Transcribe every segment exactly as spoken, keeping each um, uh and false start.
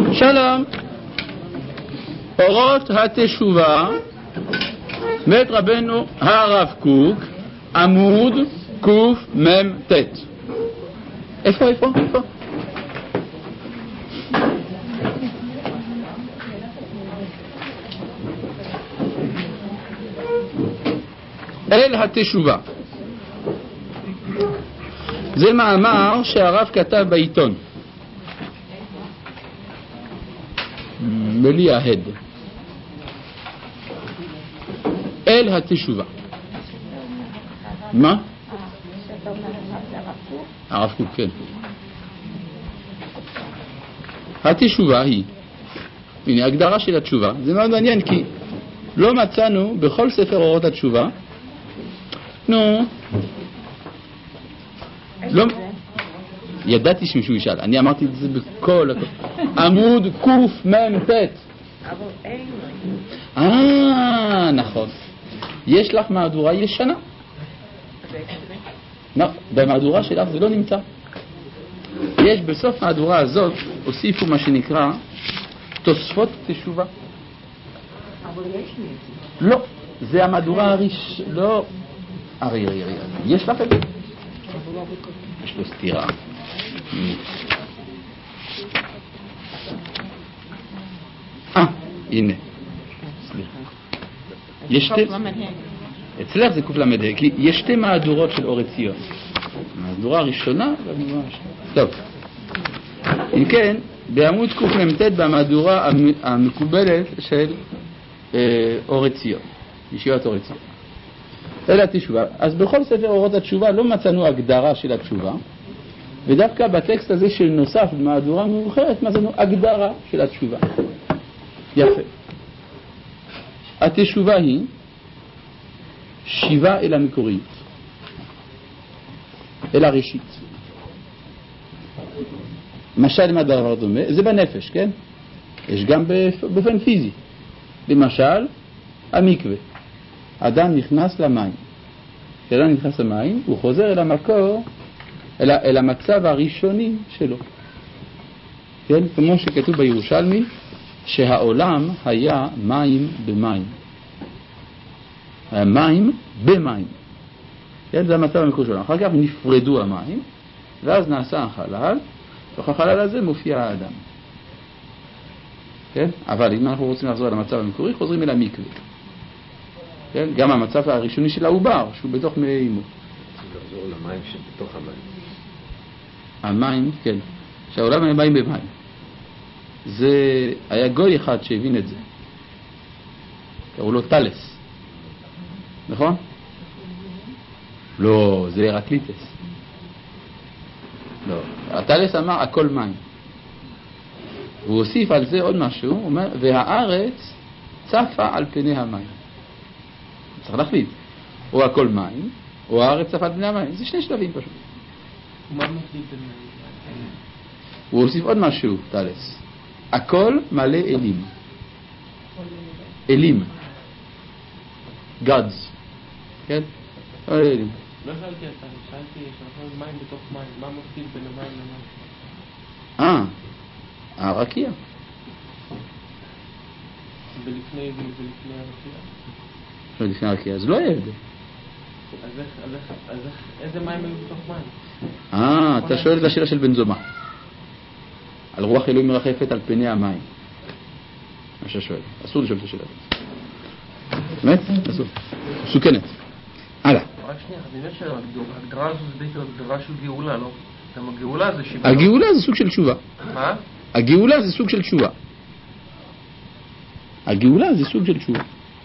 שלום, אורות התשובה, בית רבנו הרב קוק, עמוד קמ"ט. איפה, איפה, איפה? אל התשובה. זה מאמר שהרב כתב בעיתון. בלי ההד. אל התשובה. מה? הרב קוק, כן. התשובה היא, הנה הגדרה של התשובה. זה מאוד מעניין כי לא מצאנו בכל ספר אורות התשובה. נו, לא, ידעתי שמישהו ישאל, אני אמרתי את זה בכל עמוד קמ"ט. אה, נכון. יש לך מהדורה ישנה? לא, במהדורה שלך זה לא נמצא. יש בסוף מהדורה הזאת, הוסיפו מה שנקרא תוספות תשובה. אבל יש לי. לא, זה המהדורה הראש... לא. ארי, ארי, ארי. יש לך את זה? יש לו סתירה. אה, הנה. יש שתי... אצלך זה קוף למדה, כי יש שתי מהדורות של אור ציון. המהדורה הראשונה והמהדורה השנייה. טוב. אם כן, בעמוד קמ"ט במהדורה המקובלת של אור ציון, ישיבת אור ציון. אלה התשובה. אז בכל ספר אורות התשובה לא מצאנו הגדרה של התשובה, ודווקא בטקסט הזה שנוסף במהדורה מאוחרת מצאנו הגדרה של התשובה. יפה. התשובה היא שיבה אל המקוריות, אל הראשית. משל מה דבר דומה? זה בנפש, כן? יש גם באופן פיזי. למשל, המקווה. אדם נכנס למים. כשאדם נכנס למים, הוא חוזר אל המקור, אל, אל המצב הראשוני שלו. כן? כמו שכתוב בירושלמי, שהעולם היה מים במים. היה מים במים. כן? זה המצב המקור שלנו. אחר כך נפרדו המים, ואז נעשה החלל, ובחלל הזה מופיע האדם. כן? אבל אם אנחנו רוצים לחזור אל המצב המקורי, חוזרים אל המקווה. כן? גם המצב הראשוני של העובר, שהוא בתוך מי אימו. רוצים לחזור למים שבתוך המים. המים, כן. שהעולם היה מים במים. זה היה גוי אחד שהבין את זה. קראו לו טלס. נכון? לא, זה הרקליטס. לא. הטלס אמר הכל מים. הוא הוסיף על זה עוד משהו, הוא אומר, והארץ צפה על פני המים. צריך להחליט. או הכל מים, או הארץ צפה על פני המים. זה שני שלבים פשוט. ומה מחליט בין מים? הוא הוסיף עוד משהו, טלס. הכל מלא אלים. אלים. גאדס. כן? אלים. לא שאלתי אתה, שאלתי שאנחנו מים בתוך מים. מה מחליט בין המים למים? אה, הרקיע. ולפני זה ולפני הרקיע? לפני הרקיע, אז לא היה הבדל. אז איך, אז איך, אז איך, איזה מים היו בתוך מים? אה, אתה שואל את השאלה של בן זומא. על רוח אלוהים מרחפת על פני המים. מה ששואל. אסור לשאול את השאלה. באמת? אסור. מסוכנת. הלאה. רק שנייה, אני יודע שההגדרה הזו זה בעצם הגדרה של גאולה, לא? גם הגאולה זה שיבה. הגאולה זה סוג של תשובה. מה? הגאולה זה סוג של תשובה. הגאולה זה סוג של תשובה.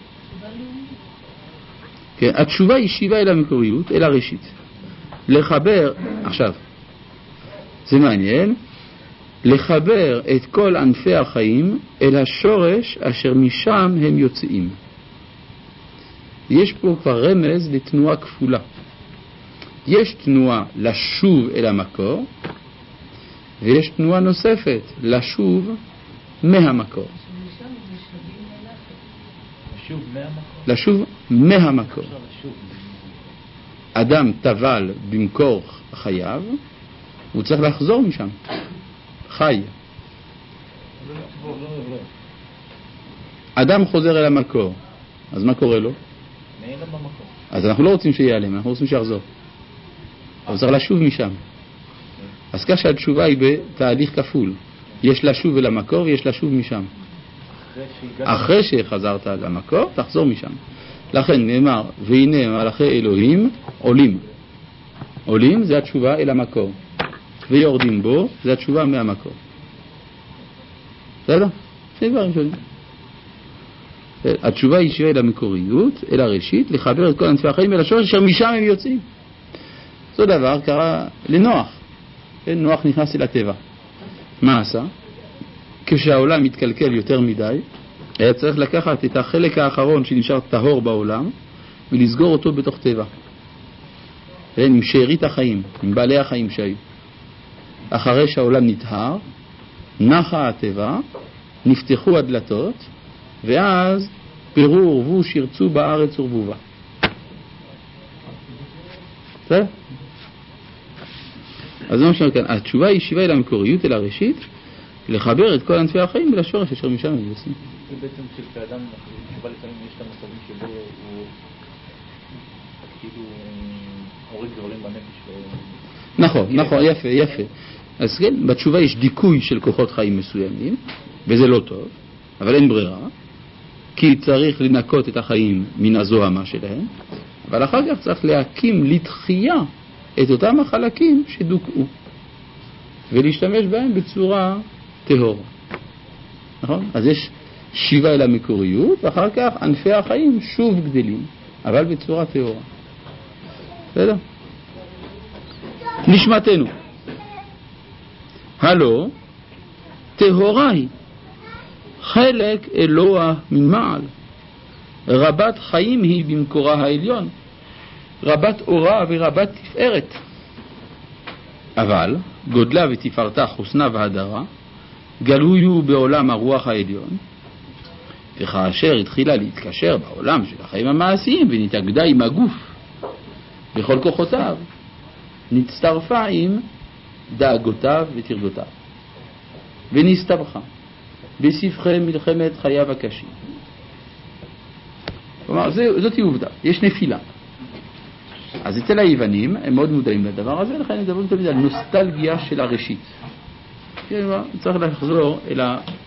כן, התשובה היא שיבה אל המקוריות, אל הראשית. לחבר, עכשיו, זה מעניין, לחבר את כל ענפי החיים אל השורש אשר משם הם יוצאים. יש פה כבר רמז לתנועה כפולה. יש תנועה לשוב אל המקור, ויש תנועה נוספת לשוב מהמקור. לשוב מהמקור. אדם טבל במקור חייו, הוא צריך לחזור משם. חי. אדם חוזר אל המקור, אז מה קורה לו? אז אנחנו לא רוצים שיעלם, אנחנו רוצים שיחזור. אבל צריך לשוב משם. אז כך שהתשובה היא בתהליך כפול. יש לשוב אל המקור ויש לשוב משם. אחרי שחזרת אל המקור, תחזור משם. לכן נאמר, והנה מלאכי אלוהים עולים. עולים זה התשובה אל המקור. ויורדים בו זה התשובה מהמקור. בסדר? שני דברים שונים. התשובה היא שירה אל המקוריות, אל הראשית, לחבר את כל ענפי החיים אל השורש, אשר משם הם יוצאים. אותו דבר קרה לנוח. נוח נכנס אל הטבע. מה עשה? כשהעולם מתקלקל יותר מדי, היה צריך לקחת את החלק האחרון שנשאר טהור בעולם ולסגור אותו בתוך טבע. עם שארית החיים, עם בעלי החיים שהיו. אחרי שהעולם נטהר, נחה הטבע, נפתחו הדלתות, ואז פירו ורבו שירצו בארץ ורבובה. בסדר? אז זה מה שאומר כאן, התשובה היא שיבה אל המקוריות, אל הראשית, לחבר את כל ענפי החיים ולשורש אשר משם הם יוצאים. זה בעצם שכאדם תשובה לפעמים יש את המצבים שבו הוא כאילו הורג דברים בנפש. נכון, נכון, יפה, יפה. אז כן, בתשובה יש דיכוי של כוחות חיים מסוימים, וזה לא טוב, אבל אין ברירה, כי צריך לנקות את החיים מן הזוהמה שלהם, אבל אחר כך צריך להקים לתחייה את אותם החלקים שדוכאו, ולהשתמש בהם בצורה טהור. נכון? אז יש שיבה אל המקוריות, ואחר כך ענפי החיים שוב גדלים, אבל בצורה טהורה. בסדר? נשמתנו. הלא, טהורה היא, חלק אלוה ממעל, רבת חיים היא במקורה העליון, רבת אורה ורבת תפארת. אבל גודלה ותפארתה, חוסנה והדרה, גלויו בעולם הרוח העליון, וכאשר התחילה להתקשר בעולם של החיים המעשיים ונתאגדה עם הגוף בכל כוחותיו, נצטרפה עם דאגותיו ותרגותיו, ונסתבכה בסבכי מלחמת חייו הקשים. כלומר, זאת היא עובדה, יש נפילה. אז אצל היוונים הם מאוד מודעים לדבר הזה, לכן מדברים תמיד על נוסטלגיה של הראשית. צריך לחזור אל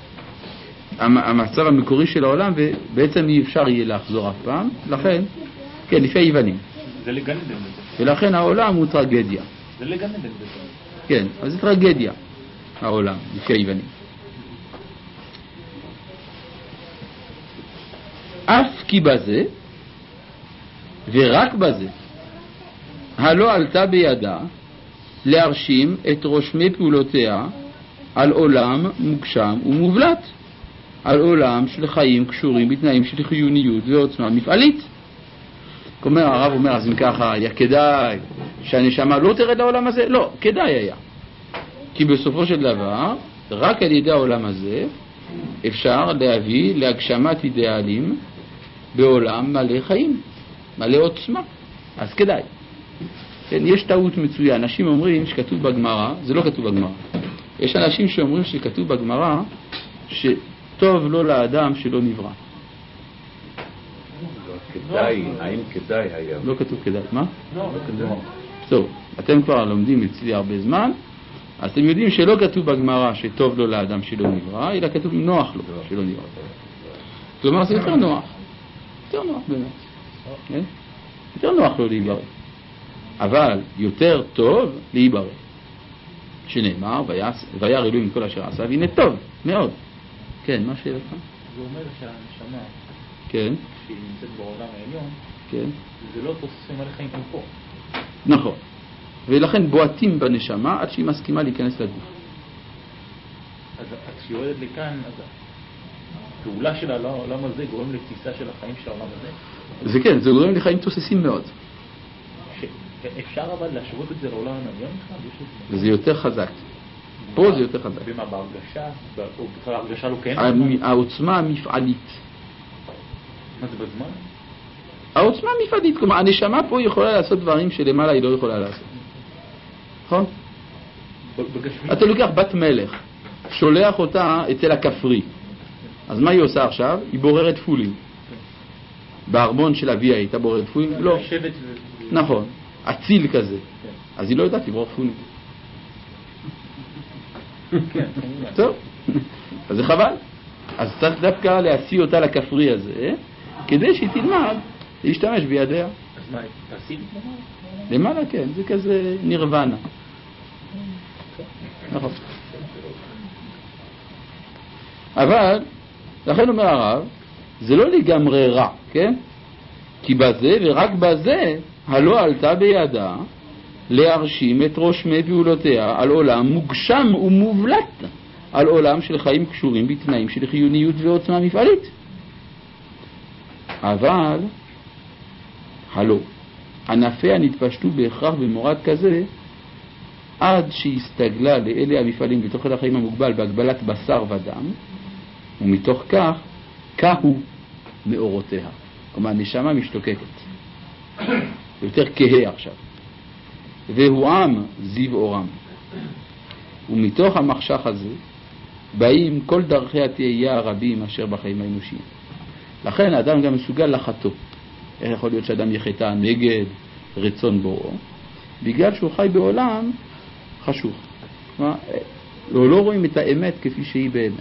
המצב המקורי של העולם, ובעצם אי אפשר יהיה לחזור אף פעם. לכן, כן, לפי היוונים. זה לגנדן. ולכן העולם הוא טרגדיה. זה לגנדן. כן, אז זה טרגדיה, העולם, לפי היוונים. אף כי בזה, ורק בזה, הלא עלתה בידה להרשים את רושמי פעולותיה על עולם מוגשם ומובלט, על עולם של חיים קשורים בתנאים של חיוניות ועוצמה מפעלית. כלומר, הרב אומר, אז אם ככה, היה כדאי שהנשמה לא תרד לעולם הזה? לא, כדאי היה. כי בסופו של דבר, רק על ידי העולם הזה אפשר להביא להגשמת אידיאלים בעולם מלא חיים, מלא עוצמה. אז כדאי. כן, יש טעות מצויה. אנשים אומרים שכתוב בגמרא, זה לא כתוב בגמרא. יש אנשים שאומרים שכתוב בגמרא שטוב לא לאדם שלא נברא. כדאי, האם כדאי היה? לא כתוב כדאי, מה? לא, כדאי. טוב, אתם כבר לומדים אצלי הרבה זמן, אז אתם יודעים שלא כתוב בגמרא שטוב לו לאדם שלא נברא, אלא כתוב נוח לו שלא נברא. כלומר, זה יותר נוח. יותר נוח באמת. כן? יותר נוח לו להיברא. אבל יותר טוב להיברא. שנאמר, וירא אלוהים מכל אשר עשה, והנה טוב, מאוד. כן, מה שאלתך? זה אומר שהנשמה, כן. שהיא נמצאת בעולם העליון, כן. זה לא תוספים מלא חיים כמו פה. נכון. ולכן בועטים בנשמה עד שהיא מסכימה להיכנס לגוף. אז כשהיא יורדת לכאן, אז הפעולה של העולם הזה גורם לתסיסה של החיים של העולם הזה? זה כן, זה גורם לחיים תוססים מאוד. אפשר אבל להשוות את זה לעולם העליון? זה יותר חזק. פה זה יותר חזק. ומה, בהרגשה? או בכלל ההרגשה לא כן? העוצמה המפעלית. מה זה בזמן? העוצמה המפעלית, כלומר, הנשמה פה יכולה לעשות דברים שלמעלה היא לא יכולה לעשות. נכון? אתה לוקח בת מלך, שולח אותה אצל הכפרי. אז מה היא עושה עכשיו? היא בוררת פולים. בארמון של אביה הייתה בוררת פולים? לא. נכון, אציל כזה. אז היא לא יודעת לברור פולים. טוב, אז זה חבל. אז צריך דווקא להשיא אותה לכפרי הזה, כדי שהיא תלמד להשתמש בידיה. אז מה, תעשית למעלה? למעלה, כן, זה כזה נירוונה. נכון. אבל, לכן אומר הרב, זה לא לגמרי רע, כן? כי בזה ורק בזה הלא עלתה בידה להרשים את ראש מי פעולותיה על עולם מוגשם ומובלט, על עולם של חיים קשורים בתנאים של חיוניות ועוצמה מפעלית. אבל הלא ענפיה נתפשטו בהכרח במורד כזה עד שהסתגלה לאלה המפעלים בתוך החיים המוגבל בהגבלת בשר ודם, ומתוך כך כהו מאורותיה. כלומר, הנשמה משתוקקת. יותר כהה עכשיו. והוא עם זיו אורם. ומתוך המחשך הזה באים כל דרכי התהייה הרבים אשר בחיים האנושיים. לכן האדם גם מסוגל לחטוא. איך יכול להיות שאדם יחטא נגד רצון בוראו? בגלל שהוא חי בעולם חשוך. כלומר, לא, לא רואים את האמת כפי שהיא באמת.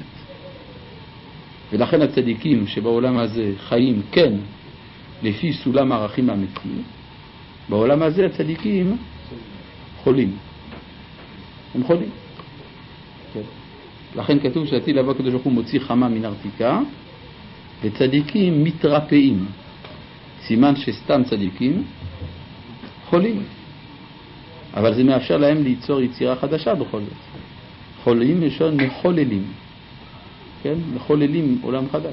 ולכן הצדיקים שבעולם הזה חיים כן לפי סולם הערכים האמיתי, בעולם הזה הצדיקים חולים. הם חולים. כן. לכן כתוב שעתיד לבוא הקדוש ברוך הוא מוציא חמה מן ארתיקה, וצדיקים מתרפאים. סימן שסתם צדיקים חולים. אבל זה מאפשר להם ליצור יצירה חדשה בכל זאת. חולים לשון מחוללים. כן? מחוללים עולם חדש.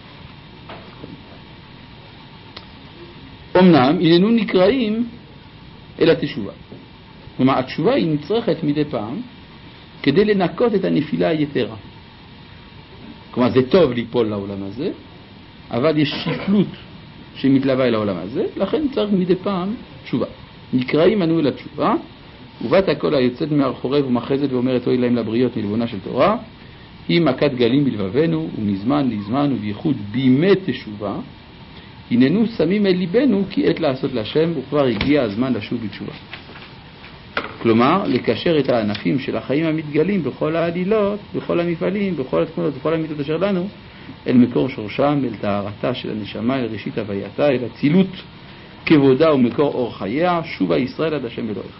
אמנם איננו נקראים אל התשובה. כלומר, התשובה היא נצרכת מדי פעם כדי לנקות את הנפילה היתרה. כלומר, זה טוב ליפול לעולם הזה, אבל יש שפלות שמתלווה אל העולם הזה, לכן צריך מדי פעם תשובה. נקראים אנו אל התשובה, ובת הכל היוצאת מהר חורב ומחזת ואומרת אוי להם לבריות מלבונה של תורה, היא מכת גלים בלבבנו ומזמן לזמן ובייחוד בימי תשובה, הננו שמים אל ליבנו כי עת לעשות להשם וכבר הגיע הזמן לשוב בתשובה. כלומר, לקשר את הענפים של החיים המתגלים בכל העלילות, בכל המפעלים, בכל התכונות, בכל המיתות אשר לנו, אל מקור שורשם, אל טהרתה של הנשמה, אל ראשית הווייתה, אל הצילות כבודה ומקור אור חייה, שובה ישראל עד השם אלוהיך.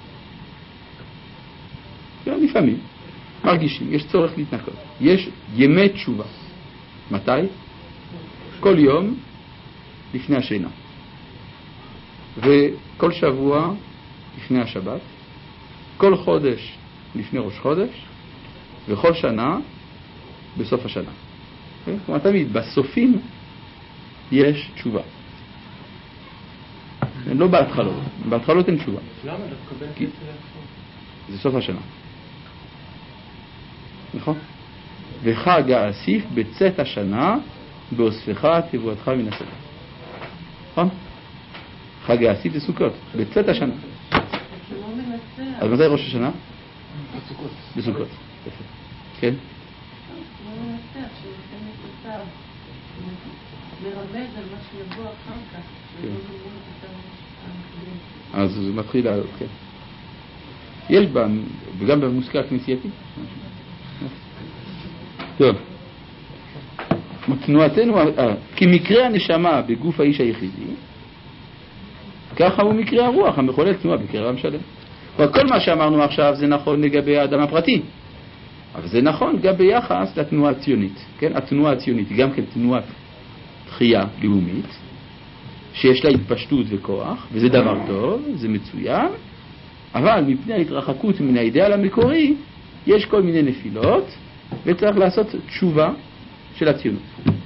לפעמים מרגישים, יש צורך להתנקות. יש ימי תשובה. מתי? כל יום לפני השינה. וכל שבוע לפני השבת. כל חודש לפני ראש חודש. וכל שנה בסוף השנה. כלומר, תמיד בסופים יש תשובה. לא בהתחלות. בהתחלות אין תשובה. למה? דווקא בעצם זה סוף השנה. נכון? וחג האסיף בצאת השנה באוספך תבואתך מן הסדר. נכון? חג האסיף זה סוכות, בצאת השנה. אז מתי ראש השנה? בסוכות. בסוכות. כן? לא מנסח שנותן את הצו, מרמז על מה שיבוא אחר כך, ולא גמרו את הצו המקדים. אז זה מתחיל לעלות, כן. יש בה, וגם במוסקה הכנסייתי. טוב. תנועתנו, כמקרה הנשמה בגוף האיש היחידי, ככה הוא מקרה הרוח המחולל תנועה בקרב עם שלם. וכל מה שאמרנו עכשיו זה נכון לגבי האדם הפרטי, אבל זה גם גם ביחס לתנועה הציונית. כן? התנועה הציונית היא גם כן תנועת תחייה לאומית, שיש לה התפשטות וכוח, וזה דבר טוב, זה מצוין, אבל מפני ההתרחקות מן האידאל המקורי, יש כל מיני נפילות, וצריך לעשות תשובה של הציונות.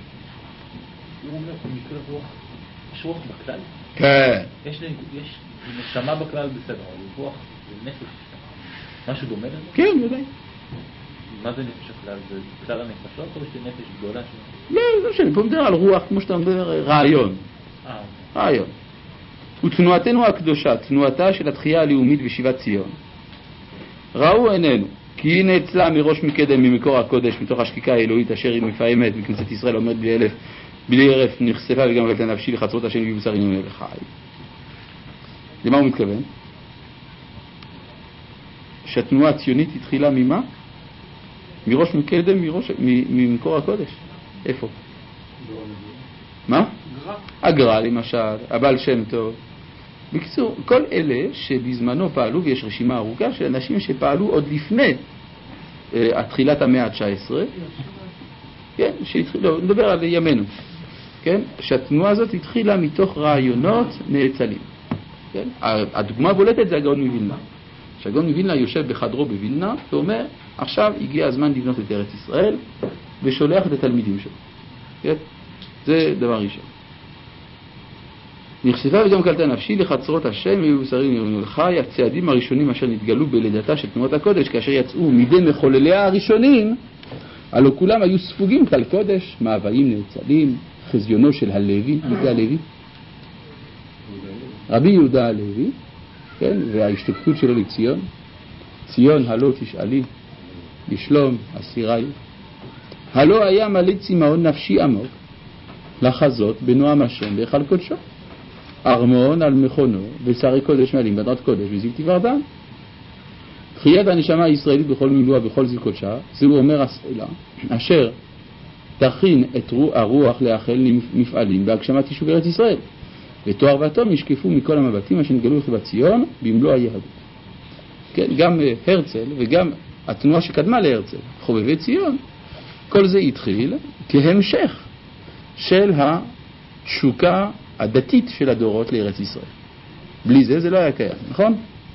יש רוח בכלל? כן. יש נשמה בכלל בסדר, אבל רוח זה נפש. משהו דומה לזה? כן, יודעי. מה זה נפש הכלל? זה כלל הנפשות או יש נפש גדולה? לא, לא שאני פה מדבר על רוח, כמו שאתה מדבר, רעיון. רעיון. ותנועתנו הקדושה, תנועתה של התחייה הלאומית בשיבת ציון. ראו עינינו, כי הנה אצלה מראש מקדם ממקור הקודש, מתוך השקיקה האלוהית אשר היא מפעמת בכנסת ישראל עומד בלי אלף, בלי ערף נחשפה וגם גלתה נפשי לחצרות השם ובשר עניינו אל חי. למה הוא מתכוון? שהתנועה הציונית התחילה ממה? מראש מקדם, מראש, ממקור הקודש. איפה? מה? הגר"א למשל, הבעל שם טוב. בקיצור, כל אלה שבזמנו פעלו, ויש רשימה ארוכה של אנשים שפעלו עוד לפני uh, התחילת המאה ה-תשע עשרה, כן, שהתחיל, לא, נדבר על ימינו, כן, שהתנועה הזאת התחילה מתוך רעיונות נאצלים. כן? הדוגמה בולטת זה הגאון מווילנה. שהגאון מווילנה יושב בחדרו בווילנה ואומר, עכשיו הגיע הזמן לבנות את ארץ ישראל, ושולח את התלמידים שלו. כן? זה דבר ראשון. נחשפה וגם קלטה נפשי לחצרות השם ובשרים ירנו לחי, הצעדים הראשונים אשר נתגלו בלידתה של תנועת הקודש, כאשר יצאו מידי מחולליה הראשונים, הלא כולם היו ספוגים כל קודש, מאוויים נאצלים, חזיונו של הלוי, יהודה הלוי, רבי יהודה הלוי, כן, וההשתקפות שלו לציון, ציון הלא תשאלי, לשלום אסירי, הלא היה מלא צמאון נפשי עמוק, לחזות בנועם השם בהיכל קודשו, ארמון על מכונו ושרי קודש מעלים בדרת קודש וזיו תברדן. תחיית הנשמה הישראלית בכל מילואה בכל זיו קודשה, זהו אומר הסלע, אשר תכין את הרוח לאחל מפעלים בהגשמת יישוב ארץ ישראל, ותואר ואטום ישקפו מכל המבטים אשר נגלו לחיבת ציון במלוא היהדות. כן, גם הרצל וגם התנועה שקדמה להרצל, חובבי ציון, כל זה התחיל כהמשך של התשוקה הדתית של הדורות לארץ ישראל. בלי זה זה לא היה קיים, נכון?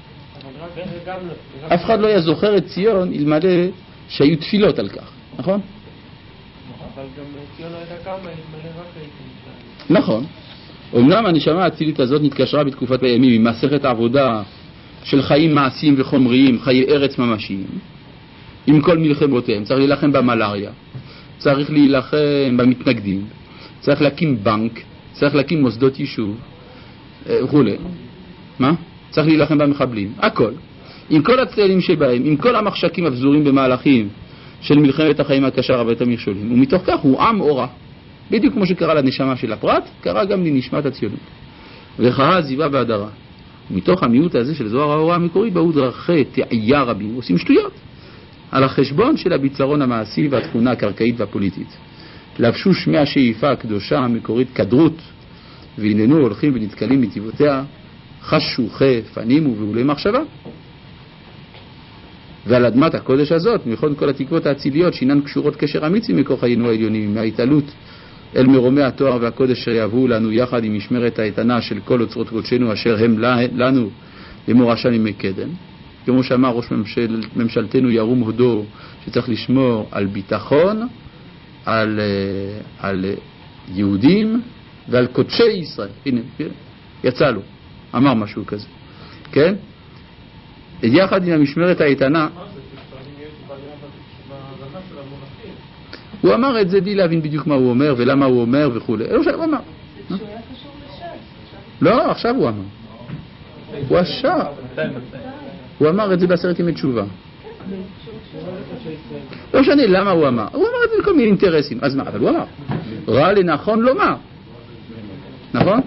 אף אחד לא היה זוכר את ציון אלמלא שהיו תפילות על כך, נכון? אבל גם ציון לא הייתה קמה אלמלא רק הייתי. נכון. אומנם הנשמה האצילית הזאת נתקשרה בתקופת הימים עם מסכת העבודה של חיים מעשיים וחומריים, חיי ארץ ממשיים, עם כל מלחמותיהם. צריך להילחם במלאריה, צריך להילחם במתנגדים, צריך להקים בנק, צריך להקים מוסדות יישוב וכו'. מה? צריך להילחם במחבלים, הכל. עם כל הצללים שבהם, עם כל המחשקים הפזורים במהלכים של מלחמת החיים הקשה רבת המכשולים, ומתוך כך הוא עם אורה. בדיוק כמו שקרה לנשמה של הפרט, קרה גם לנשמת הציונות. וחרה זיווה והדרה. ומתוך המיעוט הזה של זוהר האורה המקורי, באו דרכי תעייה רבים, עושים שטויות, על החשבון של הביצרון המעשי והתכונה הקרקעית והפוליטית. לבשו שמי השאיפה הקדושה המקורית כדרות, והננו הולכים ונתקלים בטבעותיה, חשוכי פנים ובעולי מחשבה. ועל אדמת הקודש הזאת, מכל כל התקוות האציליות שאינן קשורות קשר אמיץ עם מקור חיינו העליונים, מההתעלות אל מרומי התואר והקודש שיבואו לנו יחד עם משמרת האיתנה של כל אוצרות קודשנו אשר הם לנו למורשה ימי קדם. כמו שאמר ראש ממשל, ממשלתנו ירום הודו, שצריך לשמור על ביטחון, על, על יהודים ועל קודשי ישראל. הנה, יצא לו, אמר משהו כזה. כן? יחד עם המשמרת האיתנה, הוא אמר את זה בלי להבין בדיוק מה הוא אומר ולמה הוא אומר וכו'. הוא אמר. זה שהוא היה קשור לש"ס. לא, עכשיו הוא אמר. הוא אשר. הוא אמר את זה בעשרת ימי תשובה. לא משנה למה הוא אמר. הוא אמר את זה בכל מיני אינטרסים. אז מה? אבל הוא אמר. רע לנכון לומר. נכון?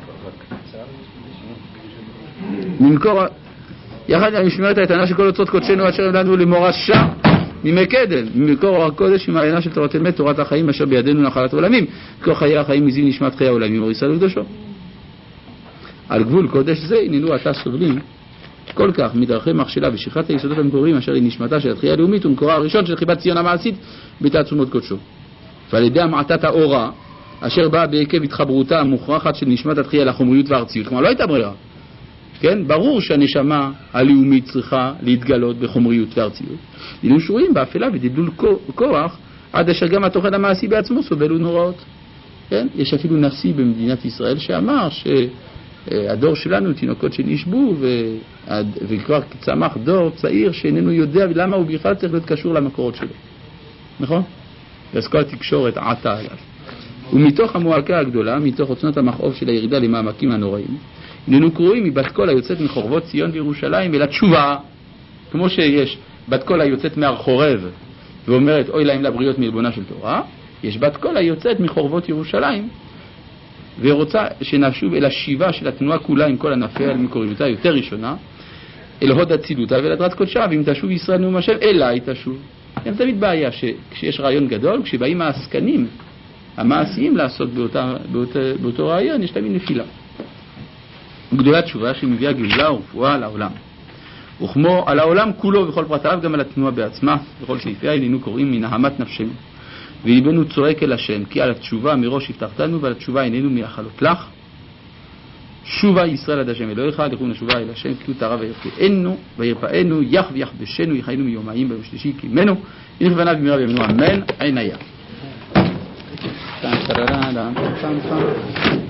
ממקור... יחד עם המשמרת האיתנה של כל אוצרות קודשנו אשר הם לנו למורשה מימי קדם, ממקור הקודש ומעיינה של תורת אמת, תורת החיים אשר בידינו נחלת עולמים, כל חיי החיים מזיו נשמת חיי העולמים אור ישראל וקדושו. על גבול קודש זה הננו עתה סובלים כל כך מדרכי מכשלה ושכחת היסודות המקוריים אשר היא נשמתה של התחייה הלאומית ומקורה הראשון של חיבת ציון המעשית בתעצומות קודשו. ועל ידי המעטת האורה אשר באה בעקב התחברותה המוכרחת של נשמת התחייה לחומריות והארציות, כלומר לא הייתה ברירה. כן? ברור שהנשמה הלאומית צריכה להתגלות בחומריות וארציות. אילו שרויים באפלה ודלדול כוח, עד אשר גם התוכן המעשי בעצמו סובל ונוראות. כן? יש אפילו נשיא במדינת ישראל שאמר שהדור שלנו תינוקות שנשבו, וכבר צמח דור צעיר שאיננו יודע למה הוא בכלל צריך להיות קשור למקורות שלו. נכון? אז כל התקשורת עטה עליו. ומתוך המועקה הגדולה, מתוך עוצמת המכאוב של הירידה למעמקים הנוראים, הננו קרואים מבת קול היוצאת מחורבות ציון וירושלים אל התשובה, כמו שיש בת קול היוצאת מהר חורב ואומרת אוי להם לבריות מלבונה של תורה, יש בת קול היוצאת מחורבות ירושלים ורוצה שנשוב אל השיבה של התנועה כולה עם כל ענפיה למקוריותה יותר ראשונה, אל הוד הצילותה ואל הדרת קודשה, ואם תשוב ישראל נאום השם אליי תשוב. יש תמיד בעיה שכשיש רעיון גדול, כשבאים העסקנים המעשיים לעשות באותה, באותה, באותו רעיון, יש תמיד נפילה. גדולת תשובה שמביאה גאולה ורפואה על העולם, וכמו על העולם כולו וכל פרטיו, גם על התנועה בעצמה וכל סעיפיה. אלינו קוראים מנהמת נפשנו וליבנו צועק אל השם, כי על התשובה מראש הבטחתנו ועל התשובה איננו מייחלות לך. שובה ישראל עד השם אלוהיך, לכו נשובה אל השם כי הוא תרה וירפאנו וירפאנו יח ויחבשנו יחיינו מיומאים ביום שלישי קימנו ילך בניו במהרה בימינו אמן. עין היה.